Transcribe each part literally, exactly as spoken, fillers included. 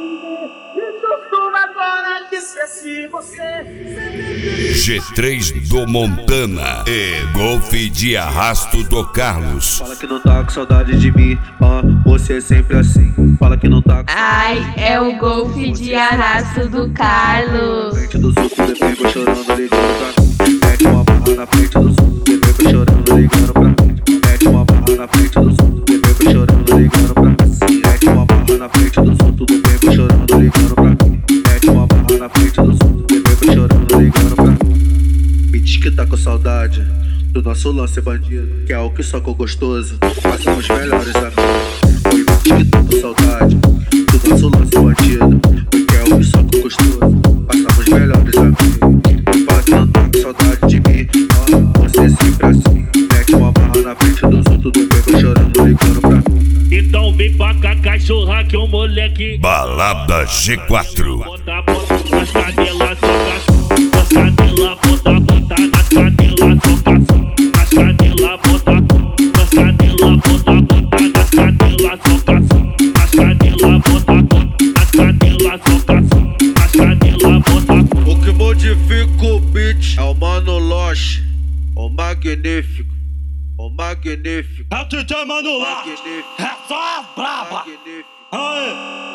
G três do Montana e Golf de Arrasto do Carlos. Fala que não tá com saudade de mim, ó, você é sempre assim. Fala que não tá com Ai, é o Golf de Arrasto do Carlos. frente do sul, depois vou chorando, ligando pra mim. Mete uma barra na frente do sul, depois vou chorando, ligando pra mim. Mete uma barra na frente do sul, depois vou chorando, ligando pra mim. Mete uma barra na frente do sul, tudo bem, vou chorando, ligando pra mim. Mete uma barra na frente do sul, depois vou chorando, ligando pra mim. Me diz que tá com saudade do nosso lance bandido, que é o que socou gostoso, mas somos melhores amigos. Me diz que tá com saudade do nosso lance bandido, que é o que socou gostoso, mas somos melhores amigos. Fala que não tá com saudade de mim, ó, você é sempre assim. Mete uma barra na frente do sul, tudo bem, vou chorando, ligando pra mim. Então vem pra cá, cachorra, que o moleque Balada G quatro. bota a bota nas cadelas, soca, nas cadelas, bota a bota nas cadelas, soca, nas cadelas, bota, nas cadelas, bota a bota nas cadelas, soca, nas cadelas, bota, nas cadelas, soca, nas cadelas, bota. O que modifica o beat é o Mano Loche, o magnífico, o magnífico. É o D J Mano Loche, Magnífico. é só as braba. Magnífico. Aê!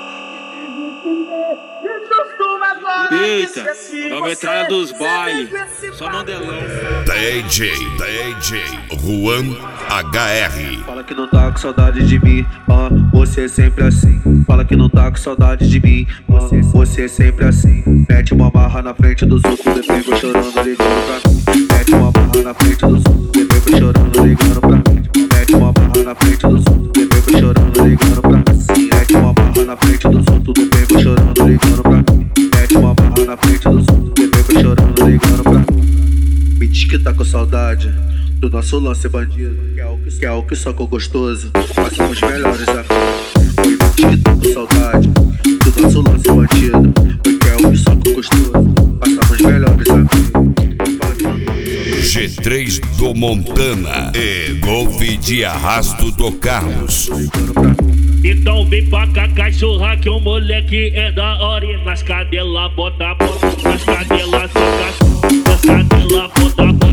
Eita, é a metralha dos bailes, só mandelão. D J, D J Juan H R. Fala que não tá com saudade de mim, ó, você é sempre assim. Fala que não tá com saudade de mim, ó, você é sempre assim. Mete uma barra na frente dos outros, depois vou chorando, ligando pra mim. Mete uma barra na frente dos outros, depois vou chorando, ligando pra mim. Mete uma barra na frente dos outros, depois vou chorando, ligando pra mim. Mete uma barra na frente dos outros, depois vou chorando, ligando pra mim. Mete uma barra na frente dos outros, depois vou chorando, ligando pra mim. Me diz que tá com saudade do nosso lance bandido, que é o que, que, é o que socou gostoso, mas somos melhores amigos. Me diz que tá com saudade do nosso lance bandido, que é o que socou gostoso, mas somos melhores amigos. G três do Montana e Golf de Arrasto do Carlos. Então vem pra cá, cachorra, que o moleque é da hora. E nas cadelas, bota a bota, nas cadelas, soca, nas cadelas, bota a bota.